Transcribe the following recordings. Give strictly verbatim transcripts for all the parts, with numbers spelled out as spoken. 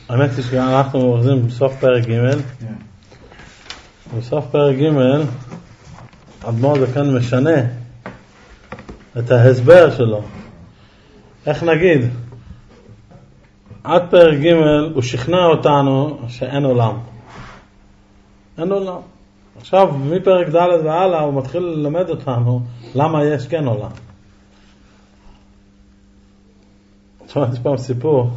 האמת היא שאנחנו אוחזים בסוף פרק ג' בסוף פרק ג' אדמו"ר הזקן משנה את ההסבר שלו. איך נגיד? עד פרק ג' הוא שכנע אותנו שאין עולם. אין עולם. עכשיו מפרק ד' והלאה הוא מתחיל ללמד אותנו למה יש כן עולם. שמעתי פעם סיפור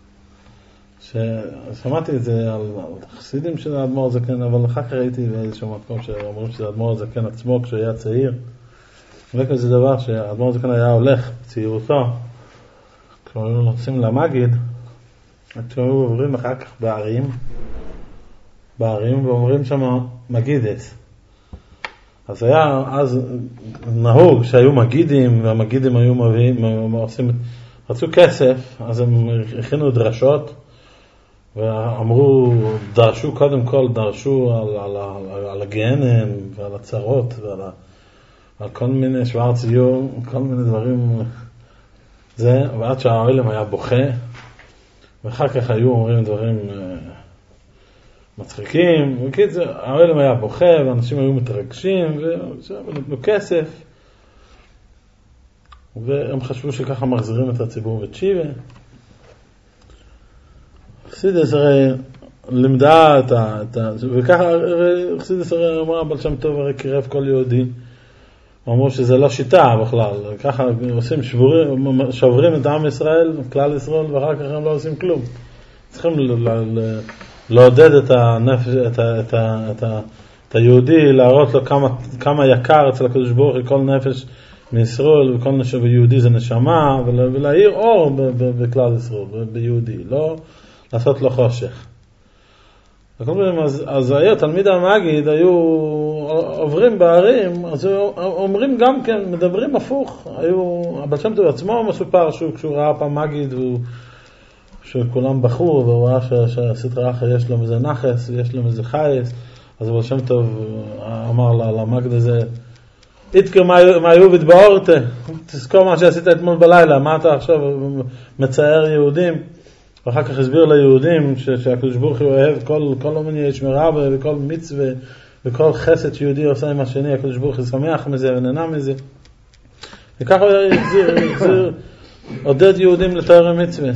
ששמעתי את זה על חסידים של האדמו"ר הזקן, אבל אחר כך ראיתי באיזשהו מקום שאומרים שזה האדמו"ר הזקן עצמו כשהוא היה צעיר. וכן זה דבר שהאדמו"ר הזקן היה הולך בצעירותו כשהיו נוסעים למגיד, כשהיו עוברים אחר כך בערים בערים ואומרים שם מגידס. אז היה אז נהוג שהיו מגידים, והמגידים היו מביאים, עושים, רצו כסף, אז הם הכינו דרשות ואמרו, דרשו קודם כל, דרשו על, על, על, על הגהנם ועל הצרות ועל על כל מיני שוואר ציור, כל מיני דברים זה, ועד שהעולם היה בוכה, ואחר כך היו אומרים דברים מצחיקים, וקיצר, העולם היה בוכה, ואנשים היו מתרגשים, ונתנו כסף, והם חשבו שככה מחזירים את הציבור בתשיבה. חסידס הרי לימדה את ה... וככה חסידס הרי אמרה, אבל שם טוב הרי קירב כל יהודי, אמרו שזה לא שיטה בכלל, ככה עושים שבורים, שוברים את עם ישראל, כלל ישראל, ואחר כך הם לא עושים כלום. צריכים ל... ל... לעודד את הנפש, את ה, את ה, את ה, את היהודי, להראות לו כמה, כמה יקר אצל הקדוש ברוך הוא כל נפש מישראל, וכל נפש ביהודי זה נשמה, ולהאיר אור בכלל ישראל, ביהודי, לא לעשות לו חושך. אז, אז היה תלמיד המגיד, היו עוברים בערים, אז אומרים גם כן, מדברים הפוך, היו, אבל שם טוב עצמו מסופר שהוא, כשהוא ראה פעם מגיד, והוא שכולם בחרו, והוא ראה שהסטרא אחר יש לו מזה נחס, יש לו מזה חייס, אז אבל שם טוב אמר לה, למגד הזה, איתקר מה יהוביד באורתה, תזכור מה שעשית אתמול בלילה, מה אתה עכשיו מצייר יהודים, ואחר כך הסביר ליהודים שהקדוש ברוך הוא אוהב כל, כל אומני שמירה וכל מצווה וכל חסד שיהודי עושה עם השני, הקדוש ברוך הוא שמח מזה ונהנה מזה, וככה הוא החזיר, החזיר, עודד יהודים לתאר מצווה.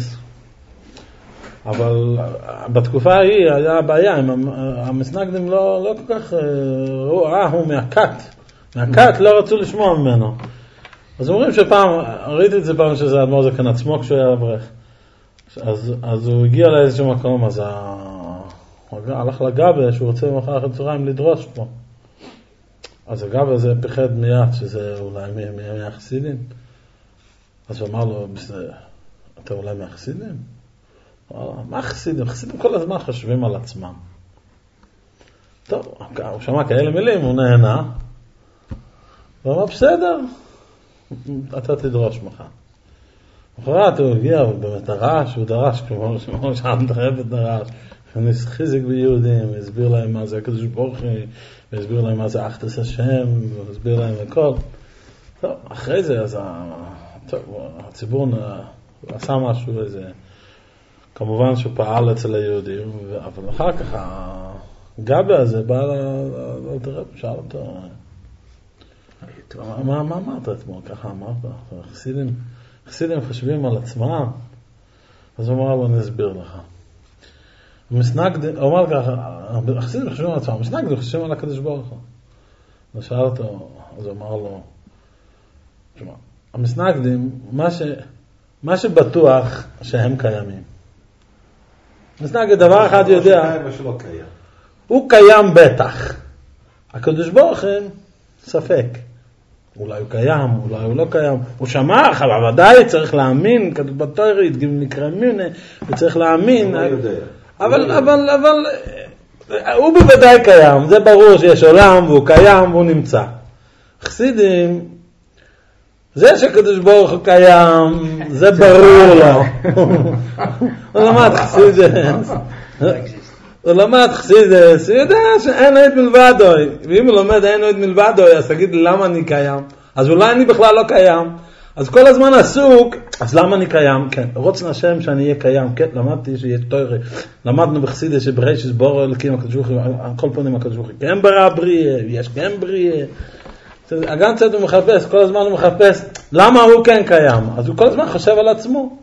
אבל בתקופה ההיא היה הבעיה, המסנגדים לא, לא כל כך ראו, אה, הוא מהקט, מהקט לא רצו לשמוע ממנו. אז אומרים שפעם, ראיתי את זה פעם שזה האדמו"ר הזקן עצמו כשהוא היה אברך. אז, אז הוא הגיע לאיזשהו מקום, אז הוא הלך לגבה שהוא רוצה במחר אחרי צהריים לדרוש פה. אז הגבה הזה פחד מיד שזה אולי מהחסידים. אז הוא אמר לו, אתה אולי מהחסידים? מה חסידים? חסידים כל הזמן חושבים על עצמם. טוב, הוא שמע כאלה מילים, הוא נהנה. הוא אמר, בסדר, אתה תדרוש מחר. אחרת הוא הגיע, הוא באמת דרש, הוא דרש, כמו שאתה דרב את דרש. הוא חיזק ביהודים, הוא הסביר להם מה זה הקדוש ברוך הוא, הוא הסביר להם מה זה אחדות השם, הוא הסביר להם הכל. טוב, אחרי זה, אז הציבור עשה משהו איזה... כמובן שהוא פעל אצל היהודים, אבל אחר כך הגבי הזה בא לתרב, שאל אותו, מה אמרת אתמול? ככה אמרת, חסידים, חסידים חושבים על עצמם, אז הוא אמר לו, אני אסביר לך. המסנגדים, הוא אמר ככה, החסידים חושבים על עצמם, המסנגדים חושבים על הקדוש ברוך הוא. אז שאל אותו, אז הוא אמר לו, תשמע, המסנגדים, מה ש, מה שבטוח שהם קיימים. מסנגד דבר אחד יודע, הוא קיים בטח. הקדוש ברוך הוא ספק. אולי הוא קיים, אולי הוא לא קיים. הוא שמע, אבל ודאי צריך להאמין, כתוב בתורה, נקרא מיני, וצריך להאמין. אבל, אבל, אבל, הוא בוודאי קיים. זה ברור שיש עולם, והוא קיים, והוא נמצא. חסידים, זה שקדוש ברוך הוא קיים, זה ברור לו. הוא למד חסידס. הוא למד חסידס, הוא יודע שאין עוד מלבדוי. ואם הוא לומד אין עוד מלבדוי, אז תגיד למה אני קיים. אז אולי אני בכלל לא קיים. אז כל הזמן עסוק, אז למה אני קיים? כן, רוצן השם שאני אהיה קיים, כן, למדתי שיש תורה, למדנו בחסידות שברישס בורא אלוקים הקדוש ברוך הוא, על כל פנים הקדוש ברוך הוא, כן ברא בריאה, יש כן בריאה. הגן צד הוא מחפש, כל הזמן הוא מחפש, למה הוא כן קיים? אז הוא כל הזמן חושב על עצמו.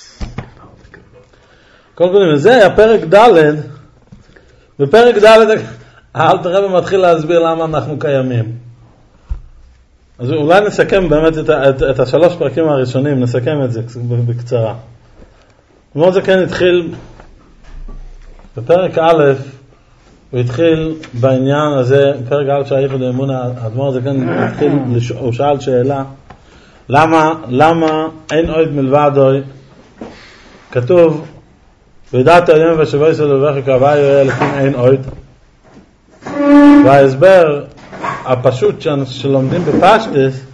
כל פנים, זה היה פרק ד', בפרק ד' האלטר רבי מתחיל להסביר למה אנחנו קיימים. אז אולי נסכם באמת את, את, את השלוש פרקים הראשונים, נסכם את זה בקצרה. כמו זה כן התחיל, בפרק א', הוא התחיל בעניין הזה, פרק א' שהייחוד האמונה, האדמו"ר הזה כן התחיל, הוא שאל שאלה, למה, למה אין עוד מלבדוי, כתוב, וידעת היום ושבוי סלובך קרבה יראה אלוקים אין עוד, וההסבר הפשוט שלומדים בפשטס,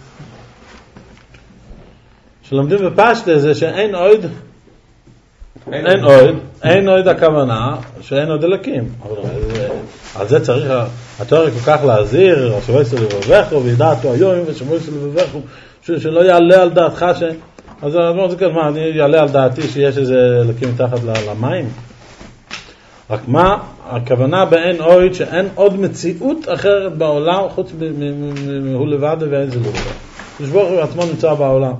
שלומדים בפשטס זה שאין עוד, אין עוד, אין עוד הכוונה שאין עוד אלוקים. על זה צריך, התיאוריה כל כך להזהיר, שבוי סלובך וידעתו היום ושבוי סלובך שלא יעלה על דעתך ש... אז אני אומר, מה, אני יעלה על דעתי שיש איזה אלוקים מתחת למים? רק מה, הכוונה באין עוד, שאין עוד מציאות אחרת בעולם, חוץ מהוא לבד ואין זה לא. לשבור עצמו נמצא בעולם.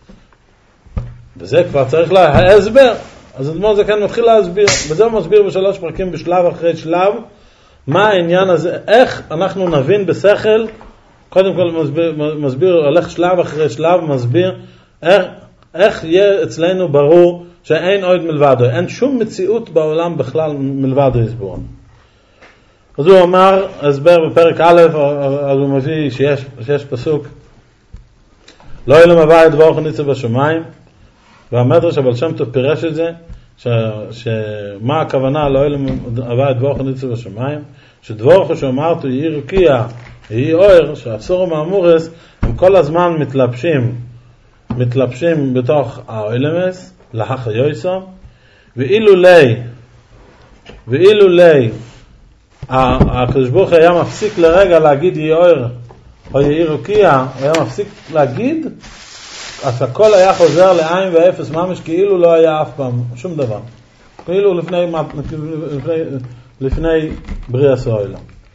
וזה כבר צריך להסבר. אז אדמו"ר זה כאן מתחיל להסביר. וזה הוא מסביר בשלוש פרקים בשלב אחרי שלב, מה העניין הזה, איך אנחנו נבין בשכל, קודם כל מסביר, מסביר הולך שלב אחרי שלב, מסביר איך, איך יהיה אצלנו ברור שאין עוד מלבדו, אין שום מציאות בעולם בכלל מלבדו יסבורנו. אז הוא אמר, הסבר בפרק א', אז הוא מביא שיש, שיש פסוק, לא אלם הבא את דבורך ניצב בשמיים, והמדרש אבל שם טוב פירש את זה, ש, שמה הכוונה לא אלם הבא את דבורך ניצב בשמיים, שדבורך שאמרתו יהי רקיע, יהי אויר, שהסור מהמורס, הם כל הזמן מתלבשים, מתלבשים בתוך האילמס, להחיוסם, ואילו לי, ואילו לי, הקדוש ברוך הוא היה מפסיק לרגע להגיד יהי אויר, או יהי רקיע, הוא היה מפסיק להגיד, אז הכל היה חוזר לעין ואפס ממש, כאילו לא היה אף פעם, שום דבר. כאילו לפני, לפני, לפני בריאת העולם.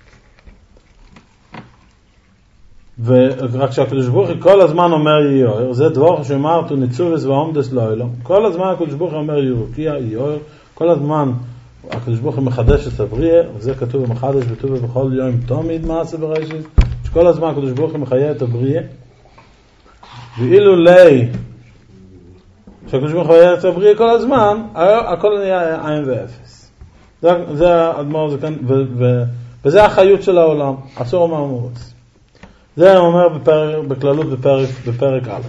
ורק שהקדוש ברוך הוא כל הזמן אומר יהי אויר, זה דבר שאמרתו ניצובס ועומדס לעולם. כל הזמן הקדוש ברוך הוא אומר יהי רקיע, יהי אויר, כל הזמן הקדוש ברוך הוא מחדש את הבריאה, וזה כתוב במחדש וכתוב בכל יום תמיד מעשה בראשית, שכל הזמן הקדוש ברוך הוא מחיה את הבריאה. ואילו לי, שהקדוש ברוך הוא מחיה את הבריאה כל הזמן, הכל נהיה עין ואפס. זה, זה האדמו"ר זה כאן, ו, ו, וזה החיות של העולם, אסור מהמורס. זה הוא אומר בפרק, בכללות בפרק, בפרק א'.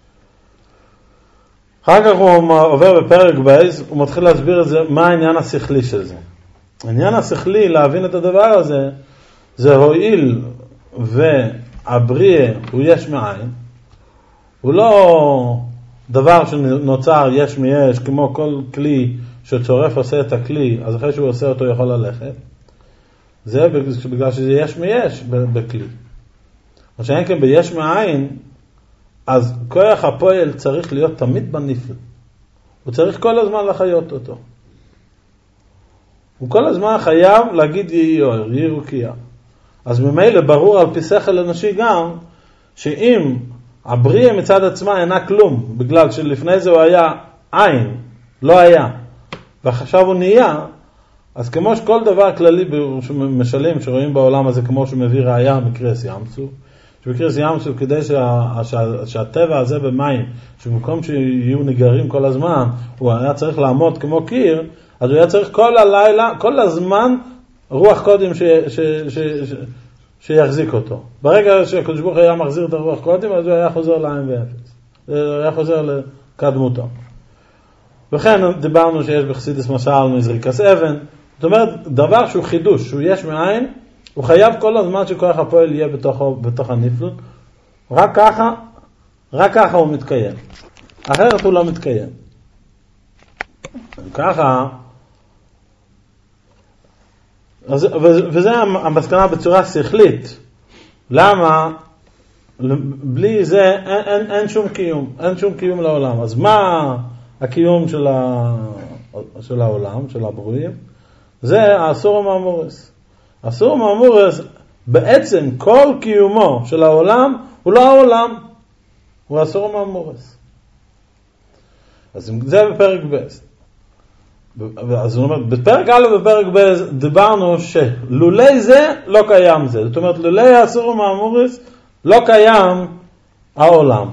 אחר כך הוא עובר בפרק בייס, הוא מתחיל להסביר את זה, מה העניין השכלי של זה. העניין השכלי, להבין את הדבר הזה, זה הועיל והבריאה הוא יש מאין, הוא לא דבר שנוצר יש מיש, כמו כל כלי שצורף עושה את הכלי, אז אחרי שהוא עושה אותו יכול ללכת. זה בגלל שזה יש מיש בכלי. או שאין כן ביש מאין, אז כוח הפועל צריך להיות תמיד בנפל. הוא צריך כל הזמן לחיות אותו. הוא כל הזמן חייב להגיד יהי אויר, יהי רקיע. אז ממילא ברור על פי שכל אנושי גם, שאם הבריאה מצד עצמה אינה כלום, בגלל שלפני זה הוא היה עין, לא היה, ועכשיו הוא נהיה, אז כמו שכל דבר כללי משלים שרואים בעולם הזה, כמו שמביא ראיה מקרס ים סוף, שבקרס ים סוף כדי שה, שה, שהטבע הזה במים, שבמקום שיהיו נגרים כל הזמן, הוא היה צריך לעמוד כמו קיר, אז הוא היה צריך כל הלילה, כל הזמן, רוח קודם ש, ש, ש, ש, שיחזיק אותו. ברגע שהקדוש ברוך הוא היה מחזיר את הרוח קודם, אז הוא היה חוזר לעין ואפס. הוא היה חוזר לקדמותו. וכן דיברנו שיש בחסידות משל מזריקת אבן. זאת אומרת, דבר שהוא חידוש, שהוא יש מאין, הוא חייב כל הזמן שכוח הפועל יהיה בתוך, בתוך הנפלות. רק ככה, רק ככה הוא מתקיים. אחרת הוא לא מתקיים. ככה, אז, וזה המסקנה בצורה שכלית. למה, בלי זה אין, אין, אין שום קיום, אין שום קיום לעולם. אז מה הקיום של, ה, של העולם, של הברואים? זה האסור המאמורס. האסור המאמורס, בעצם כל קיומו של העולם הוא לא העולם, הוא האסור המאמורס. אז זה בפרק ב'. אז הוא אומר, בפרק א' ובפרק ב' דיברנו שלולי זה לא קיים זה. זאת אומרת, לולי האסור המאמורס לא קיים העולם.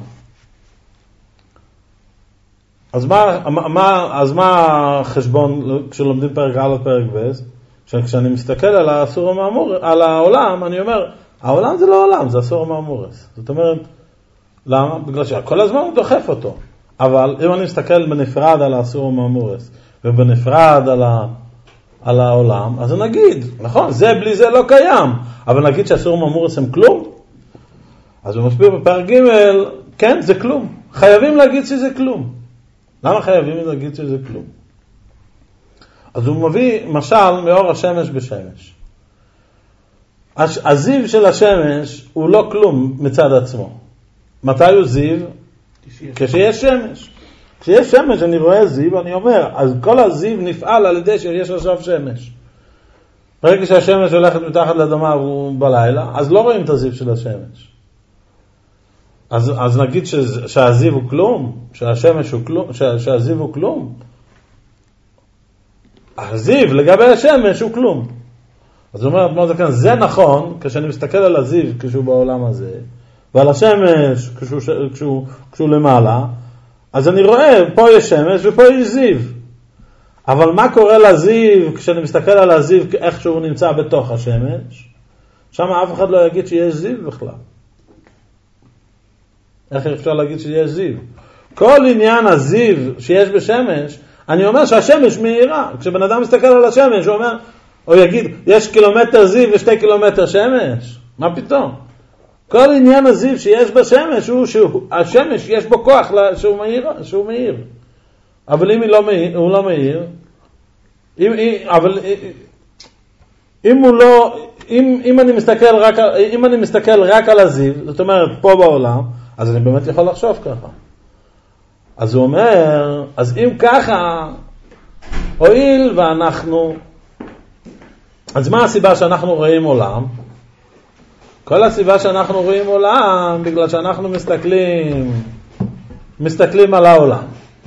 אז מה, מה, אז מה החשבון כשלומדים פרק א' ופרק ב'? כשאני מסתכל על האסור המאמורס, על העולם, אני אומר, העולם זה לא עולם, זה אסור המאמורס. זאת אומרת, למה? בגלל שכל הזמן הוא דוחף אותו. אבל אם אני מסתכל בנפרד על האסור המאמורס, ובנפרד על, ה, על העולם, אז נגיד, נכון, זה בלי זה לא קיים, אבל נגיד שהאסור המאמורס הם כלום, אז הוא מסביר בפרק ג' כן, זה כלום. חייבים להגיד שזה כלום. למה חייבים להגיד שזה כלום? אז הוא מביא משל מאור השמש בשמש. הזיו של השמש הוא לא כלום מצד עצמו. מתי הוא זיו? כשיש שמש. כשיש שמש אני רואה זיו, אני אומר, אז כל הזיו נפעל על ידי שיש עכשיו שמש. ברגע שהשמש הולכת מתחת לאדמה בלילה, אז לא רואים את הזיו של השמש. אז, אז נגיד ש, שהזיו הוא כלום, שהשמש הוא כלום, שה, שהזיו הוא כלום. הזיו לגבי השמש הוא כלום. אז הוא אומר, זה, כאן, זה נכון, כשאני מסתכל על הזיו כשהוא בעולם הזה, ועל השמש כשהוא, כשהוא, כשהוא למעלה, אז אני רואה, פה יש שמש ופה יש זיו. אבל מה קורה לזיו כשאני מסתכל על הזיו איך שהוא נמצא בתוך השמש? שם אף אחד לא יגיד שיש זיו בכלל. איך אפשר להגיד שיש זיו? כל עניין הזיו שיש בשמש, אני אומר שהשמש מהירה. כשבן אדם מסתכל על השמש, הוא אומר, או יגיד, יש קילומטר זיו ושתי קילומטר שמש. מה פתאום? כל עניין הזיו שיש בשמש הוא שהשמש יש בו כוח שהוא מהיר, שהוא מהיר. אבל אם לא מהיר, הוא לא מהיר, אם, אבל אם הוא לא, אם, אם אני מסתכל רק, אם אני מסתכל רק על הזיו, זאת אומרת פה בעולם, אז אני באמת יכול לחשוב ככה. אז הוא אומר, אז אם ככה, הואיל ואנחנו, אז מה הסיבה שאנחנו רואים עולם? כל הסיבה שאנחנו רואים עולם, בגלל שאנחנו מסתכלים, מסתכלים על העולם.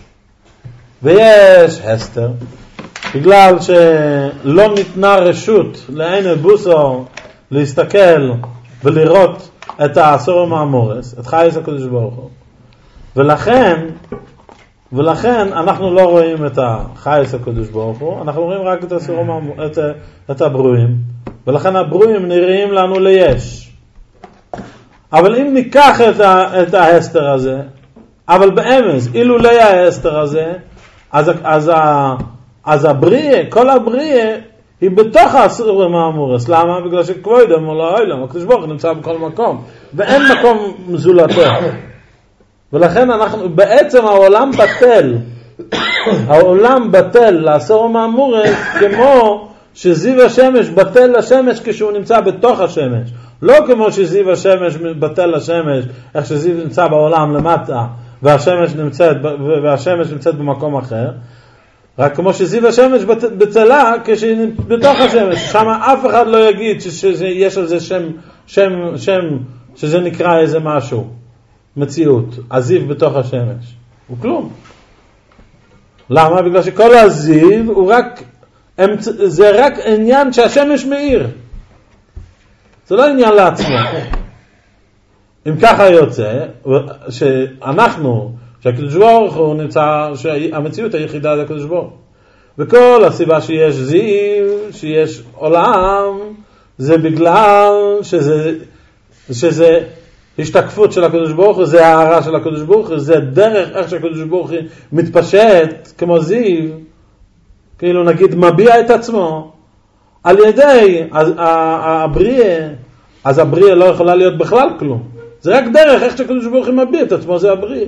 ויש הסתר, בגלל שלא ניתנה רשות לעין בוסו להסתכל ולראות את האסור המאמורס, את חייס הקדוש ברוך הוא. ולכן, ולכן אנחנו לא רואים את החייס הקדוש ברוך הוא, אנחנו רואים רק את האסור המאמורס, את, את הברואים, ולכן הברואים נראים לנו ליש. אבל אם ניקח את, ה, את ההסתר הזה, אבל באמס, אילו לא ההסתר הזה, אז, אז, ה, אז הבריאה, כל הבריאה, היא בתוך האסור המאמורס. למה? בגלל שכבודם או לא אילם, הקדוש ברוך הוא נמצא בכל מקום, ואין מקום זולתו. ולכן אנחנו, בעצם העולם בטל, העולם בטל לאסור המאמורס, כמו שזיו השמש בטל לשמש כשהוא נמצא בתוך השמש. לא כמו שזיו השמש בטל לשמש, איך שזיו נמצא בעולם למטה, והשמש נמצאת, והשמש נמצאת במקום אחר. רק כמו שזיו השמש בטלה כשהיא בתוך השמש. שם אף אחד לא יגיד שיש על זה שם, שם, שם, שזה נקרא איזה משהו. מציאות. הזיו בתוך השמש. הוא כלום. למה? בגלל שכל הזיו הוא רק, זה רק עניין שהשמש מאיר. זה לא עניין לעצמו. אם ככה יוצא, שאנחנו, שהקדוש ברוך הוא נמצא, שהמציאות היחידה זה הקדוש ברוך הוא. וכל הסיבה שיש זיו, שיש עולם, זה בגלל שזה, שזה השתקפות של הקדוש ברוך הוא, זה הערה של הקדוש ברוך הוא, זה דרך איך שהקדוש ברוך הוא מתפשט כמו זיו, כאילו נגיד מביע את עצמו, על ידי הבריאה, אז הבריאה לא יכולה להיות בכלל כלום. זה רק דרך איך שהקדוש ברוך הוא מביע את עצמו, זה הבריאה.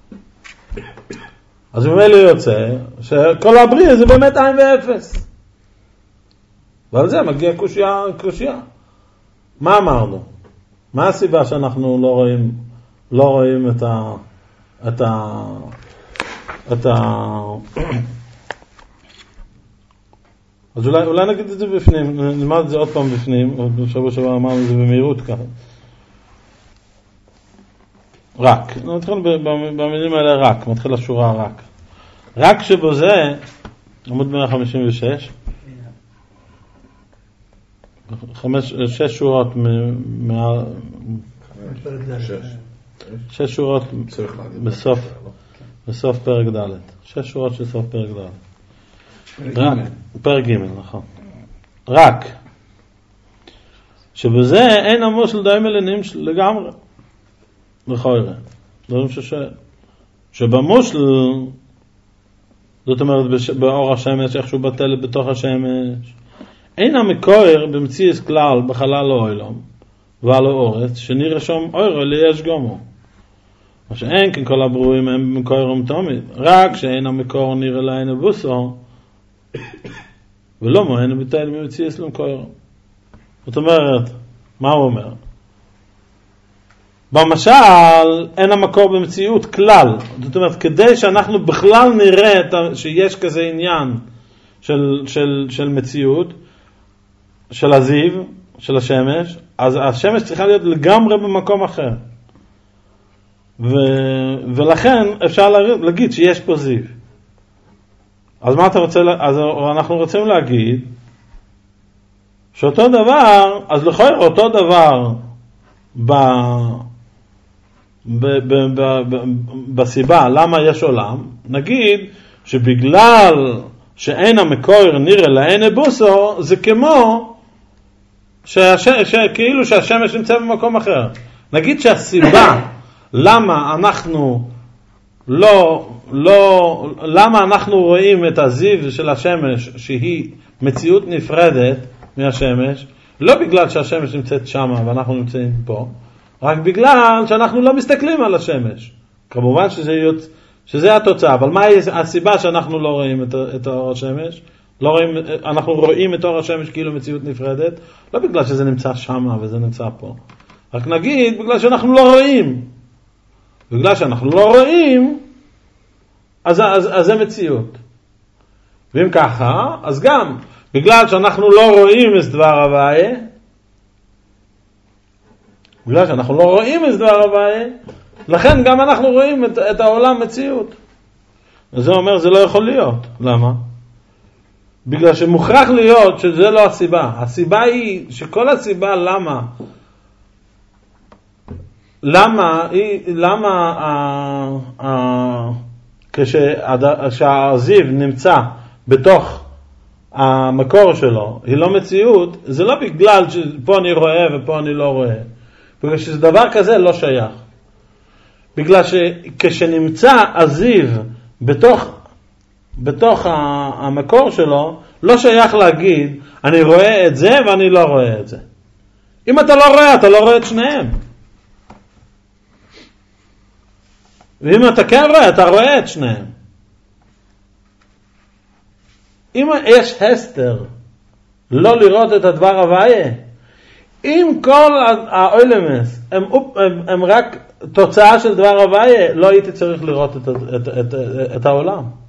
אז במילא יוצא שכל הבריאה זה באמת עין ואפס. ועל זה מגיע קושיה, קושיה. מה אמרנו? מה הסיבה שאנחנו לא רואים, לא רואים את ה... את ה... את ה... אז אולי, אולי נגיד את זה בפנים, נלמד את זה עוד פעם בפנים, בשבוע שבוע אמרנו את זה במהירות ככה. רק, נתחיל במילים האלה רק, מתחיל השורה רק. רק שבו זה, עמוד מאה חמישים ושש, חמש, שש שורות מה... שש שורות בסוף, בסוף פרק ד', שש שורות של סוף פרק ד'. רק, פרק ג', נכון. רק, שבזה אין עמוס לדעים מלנים לגמרי. לכאורה. דברים ששואל. שבמושל, זאת אומרת, באור השמש, איכשהו בטל בתוך השמש, אין המקור במציאות כלל בחלל האוילום, ועל האורץ, שנראה שם אורו ליש גומו. מה שאין כן כל הברואים הם במקורם תמיד. רק שאין המקור נראה לעין הבוסו, ולא מה, אין בטל ממציאות למקורם. זאת אומרת, מה הוא אומר? במשל, אין המקור במציאות כלל. זאת אומרת, כדי שאנחנו בכלל נראה שיש כזה עניין של, של, של מציאות, של הזיו, של השמש, אז השמש צריכה להיות לגמרי במקום אחר. ו, ולכן אפשר להגיד שיש פה זיו. אז מה אתה רוצה, אז אנחנו רוצים להגיד, שאותו דבר, אז לכאורה אותו דבר, ב... ב, ב, ב, ב, בסיבה למה יש עולם, נגיד שבגלל שאין המקור נראה לעין הבוסו, זה כמו שהש, כאילו שהשמש נמצא במקום אחר. נגיד שהסיבה למה אנחנו לא, לא, למה אנחנו רואים את הזיו של השמש שהיא מציאות נפרדת מהשמש, לא בגלל שהשמש נמצאת שם ואנחנו נמצאים פה, רק בגלל שאנחנו לא מסתכלים על השמש. כמובן שזה, שזה התוצאה, אבל מה הסיבה שאנחנו לא רואים את, את אור השמש? לא רואים, אנחנו רואים את אור השמש כאילו מציאות נפרדת, לא בגלל שזה נמצא שם וזה נמצא פה. רק נגיד, בגלל שאנחנו לא רואים. בגלל שאנחנו לא רואים, אז, אז, אז זה מציאות. ואם ככה, אז גם, בגלל שאנחנו לא רואים את דבר הוויה, בגלל שאנחנו לא רואים את דבר הוויה, לכן גם אנחנו רואים את, את העולם מציאות. וזה אומר, זה לא יכול להיות. למה? בגלל שמוכרח להיות שזה לא הסיבה. הסיבה היא שכל הסיבה למה, למה, למה, אה, אה, כשהזיו נמצא בתוך המקור שלו, היא לא מציאות, זה לא בגלל שפה אני רואה ופה אני לא רואה. בגלל שזה דבר כזה לא שייך. בגלל שכשנמצא הזיו בתוך, בתוך המקור שלו, לא שייך להגיד, אני רואה את זה ואני לא רואה את זה. אם אתה לא רואה, אתה לא רואה את שניהם. ואם אתה כן רואה, אתה רואה את שניהם. אם יש הסתר לא לראות את הדבר הוויה, אם כל האולמס הם, הם, הם רק תוצאה של דבר הוויה, לא הייתי צריך לראות את, את, את, את, את העולם.